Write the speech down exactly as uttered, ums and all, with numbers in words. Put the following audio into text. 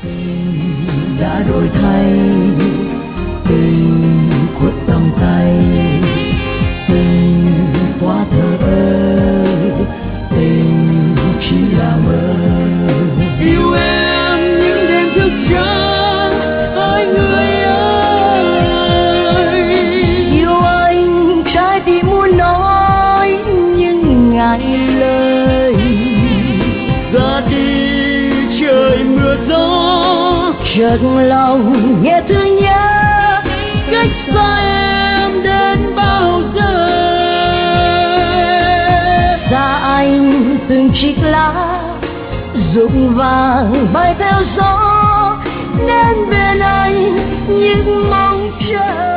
Tình đã đổi thay, tình khuất tầm tay, tình quá thờ ơ, tình chỉ là mơ. Yêu em những đêm thức trắng, ơi người ơi. Yêu anh trái tim muốn nói nhưng ngại lời. Ra đi trời mưa gió, Chợt lòng nghe thương nhớ, cách xa em đến bao giờ. xa anh từng chiếc lá rụng vàng bay theo gió, đến bên anh những mong chờ.